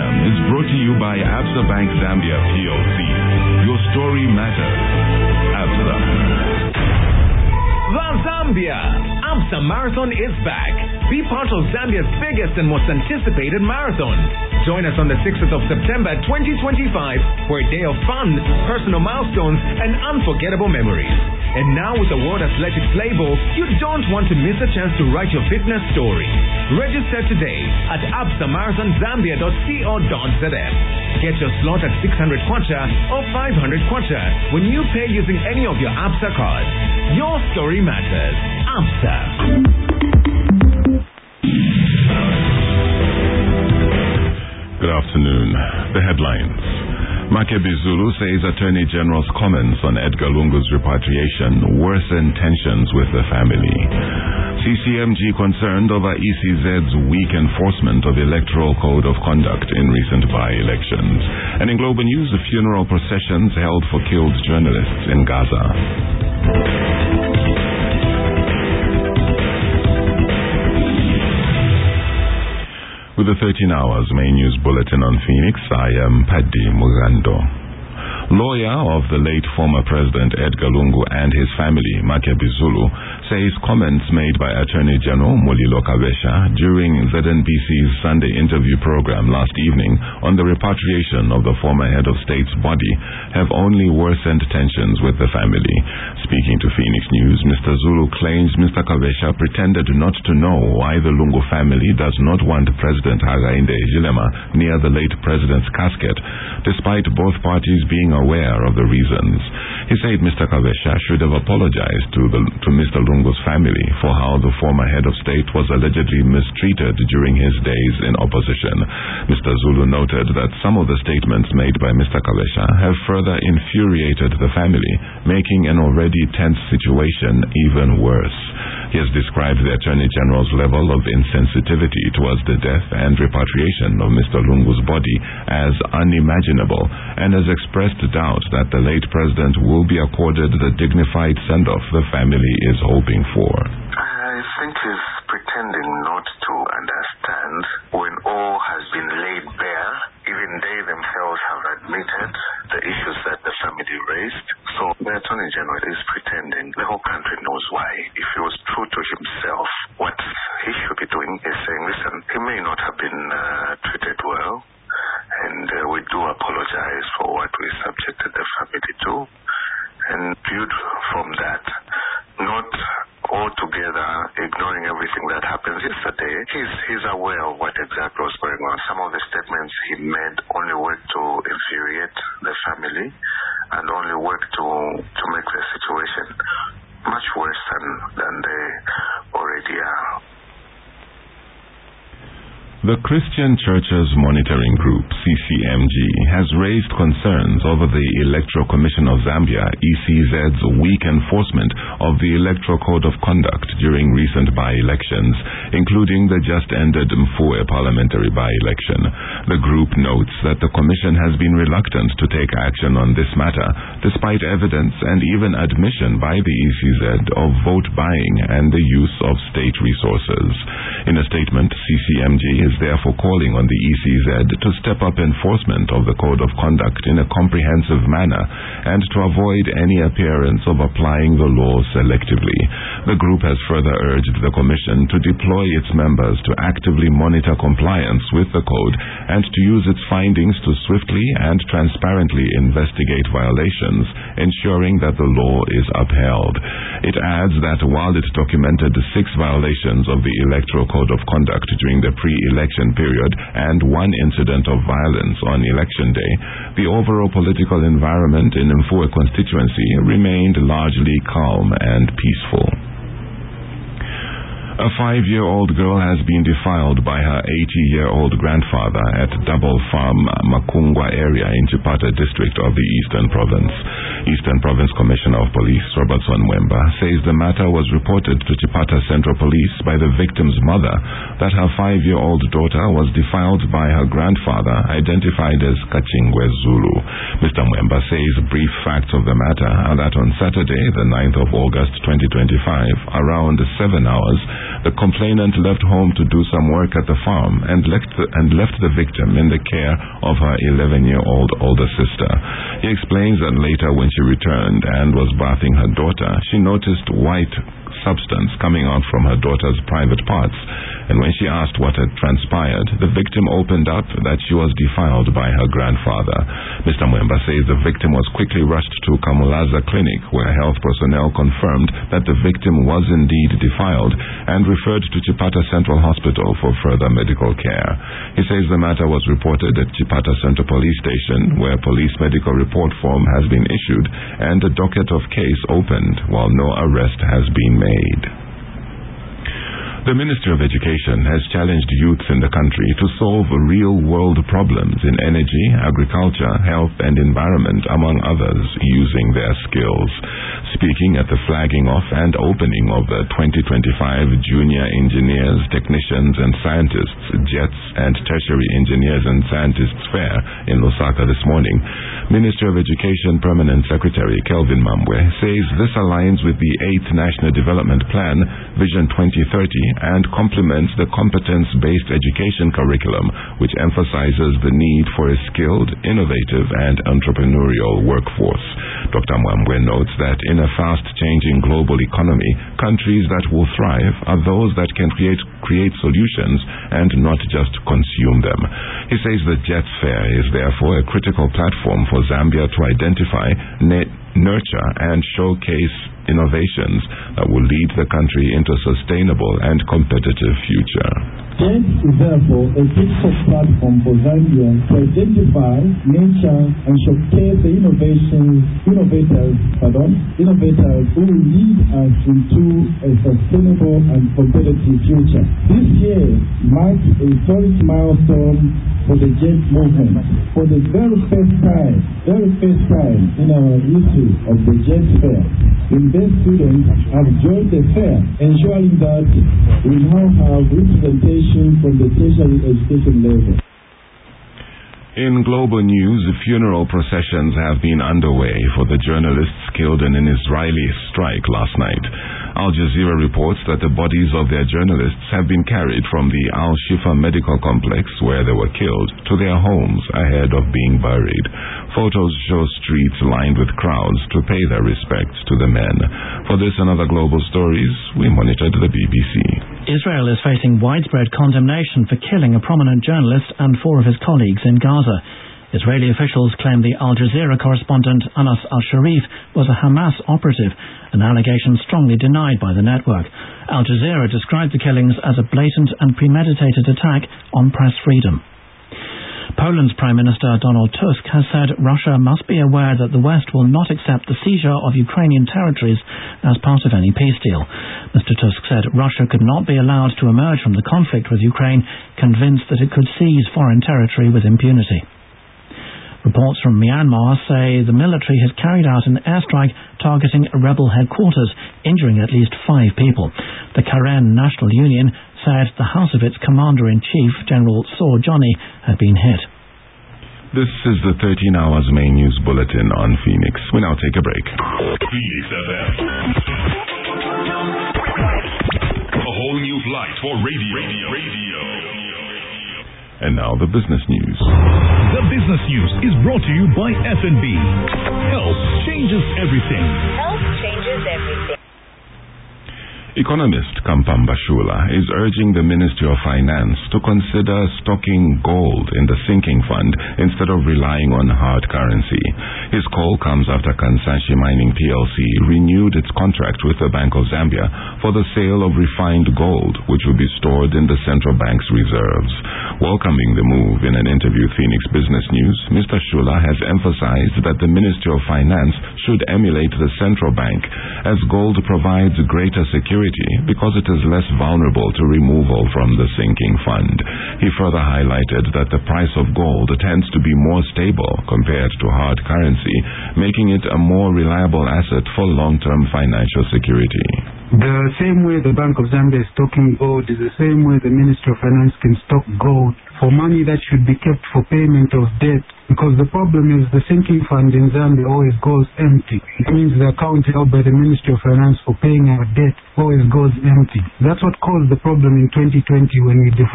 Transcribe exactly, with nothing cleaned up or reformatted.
program is brought to you by Absa Bank Zambia P L C. Your story matters. Absa. The Zambia Absa Marathon is back. Be part of Zambia's biggest and most anticipated marathon. Join us on the sixth of September twenty twenty-five for a day of fun, personal milestones, and unforgettable memories. And now with the World Athletics label, you don't want to miss a chance to write your fitness story. Register today at absa marathon zambia dot co dot z m. Get your slot at six hundred kwacha or five hundred kwacha when you pay using any of your Absa cards. Your story matters. Absa. Good afternoon. The headlines. Makebi Zulu says Attorney General's comments on Edgar Lungu's repatriation worsen tensions with the family. C C M G concerned over E C Z's weak enforcement of Electoral Code of Conduct in recent by-elections. And in global news, the funeral processions held for killed journalists in Gaza. With the thirteen hours main news bulletin on Phoenix, I am Paddy Mugando. Lawyer of the late former President Edgar Lungu and his family, Makebi Zulu, says comments made by Attorney General Mulilo Kabesha during Z N B C's Sunday interview program last evening on the repatriation of the former head of state's body have only worsened tensions with the family. Speaking to Phoenix News, Mister Zulu claims Mister Kabesha pretended not to know why the Lungu family does not want President Hakainde Hichilema near the late president's casket, despite both parties being aware of the reasons. He said Mister Kabesha should have apologized to, the, to Mister Lungu's family for how the former head of state was allegedly mistreated during his days in opposition. Mister Zulu noted that some of the statements made by Mister Kabesha have further infuriated the family, making an already tense situation even worse. He has described the Attorney General's level of insensitivity towards the death and repatriation of Mister Lungu's body as unimaginable and has expressed doubt that the late president will be accorded the dignified send-off the family is hoping for. I think he's pretending not to understand when all has been laid bare. Even they themselves have admitted the issues that the family raised. So the Attorney General is pretending. The whole country knows why. If he was true to himself, what he should be doing is saying, listen, he may not have been uh, treated well, and uh, we do apologize for what we subjected the family to. And viewed from that, not altogether ignoring everything that happened yesterday, he's, he's aware of what exactly was going on. Some of the statements he made only worked to infuriate the family and only worked to, to make the situation much worse than, than they already are. The Christian Churches Monitoring Group, C C M G, has raised concerns over the Electoral Commission of Zambia, E C Z's weak enforcement of the Electoral Code of Conduct during recent by-elections, including the just-ended Mfue parliamentary by-election. The group notes that the Commission has been reluctant to take action on this matter, despite evidence and even admission by the E C Z of vote buying and the use of state resources. In a statement, C C M G is therefore calling on the E C Z to step up enforcement of the Code of Conduct in a comprehensive manner and to avoid any appearance of applying the law selectively. The group has further urged the Commission to deploy its members to actively monitor compliance with the Code and to use its findings to swiftly and transparently investigate violations, ensuring that the law is upheld. It adds that while it documented six violations of the Electoral Code of Conduct during the pre-election election period and one incident of violence on election day, the overall political environment in Mfue constituency remained largely calm and peaceful. A five-year-old girl has been defiled by her eighty-year-old grandfather at Double Farm, Makungwa area in Chipata district of the Eastern Province. Eastern Province Commissioner of Police Robertson Mwemba says the matter was reported to Chipata Central Police by the victim's mother that her five-year-old daughter was defiled by her grandfather, identified as Kachingwe Zulu. Mister Mwemba says brief facts of the matter are that on Saturday, the ninth of August twenty twenty-five, around seven hours, The complainant left home to do some work at the farm and left the, and left the victim in the care of her eleven-year-old older sister. He explains that later when she returned and was bathing her daughter, she noticed white substance coming out from her daughter's private parts, and when she asked what had transpired, the victim opened up that she was defiled by her grandfather. Mister Mwemba says the victim was quickly rushed to Kamulaza Clinic, where health personnel confirmed that the victim was indeed defiled and referred to Chipata Central Hospital for further medical care. He says the matter was reported at Chipata Central Police Station, where police medical report form has been issued and a docket of case opened, while no arrest has been made. The Ministry of Education has challenged youth in the country to solve real-world problems in energy, agriculture, health and environment, among others, using their skills. Speaking at the flagging off and opening of the twenty twenty-five Junior Engineers, Technicians and Scientists, JETS and Tertiary Engineers and Scientists Fair in Lusaka this morning, Ministry of Education Permanent Secretary Kelvin Mambwe says this aligns with the eighth National Development Plan, Vision twenty thirty, and complements the competence-based education curriculum, which emphasizes the need for a skilled, innovative, and entrepreneurial workforce. Doctor Mwambwe notes that in a fast-changing global economy, countries that will thrive are those that can create create solutions and not just consume them. He says the JETS Fair is therefore a critical platform for Zambia to identify, nurture, and showcase innovations that will lead the country into a sustainable and competitive future. JETS is therefore a critical platform for Zambia to identify, nurture, and showcase the innovations, innovators, pardon, innovators who will lead us into a sustainable and competitive future. This year marks a historic milestone for the JETS movement. For the very first time, very first time in our history of the JETS Fair, Invest students have joined the fair, ensuring that we now have representation from the tertiary education level. In global news, funeral processions have been underway for the journalists killed in an Israeli strike last night. Al Jazeera reports that the bodies of their journalists have been carried from the Al-Shifa Medical Complex, where they were killed, to their homes ahead of being buried. Photos show streets lined with crowds to pay their respects to the men. For this and other global stories, we monitored the B B C. Israel is facing widespread condemnation for killing a prominent journalist and four of his colleagues in Gaza. Israeli officials claim the Al Jazeera correspondent Anas al-Sharif was a Hamas operative, an allegation strongly denied by the network. Al Jazeera described the killings as a blatant and premeditated attack on press freedom. Poland's Prime Minister Donald Tusk has said Russia must be aware that the West will not accept the seizure of Ukrainian territories as part of any peace deal. Mister Tusk said Russia could not be allowed to emerge from the conflict with Ukraine, convinced that it could seize foreign territory with impunity. Reports from Myanmar say the military has carried out an airstrike targeting rebel headquarters, injuring at least five people. The Karen National Union said the house of its commander-in-chief, General Saw Johnny, had been hit. This is the thirteen hours main news bulletin on Phoenix. We now take a break. Phoenix F M. A whole new light for radio. radio. radio. And now the business news. The business news is brought to you by F N B. Health changes everything. Health changes everything. Economist Kampamba Shula is urging the Ministry of Finance to consider stocking gold in the sinking fund instead of relying on hard currency. His call comes after Kansanshi Mining P L C renewed its contract with the Bank of Zambia for the sale of refined gold, which will be stored in the central bank's reserves. Welcoming the move in an interview with Phoenix Business News, Mister Shula has emphasized that the Ministry of Finance should emulate the central bank, as gold provides greater security because it is less vulnerable to removal from the sinking fund. He further highlighted that the price of gold tends to be more stable compared to hard currency, making it a more reliable asset for long-term financial security. The same way the Bank of Zambia is stocking gold is the same way the Ministry of Finance can stock gold for money that should be kept for payment of debt Because the problem is the sinking fund in Zambia always goes empty. It means the account held by the Ministry of Finance for paying our debt always goes empty. That's what caused the problem in twenty twenty when we defaulted.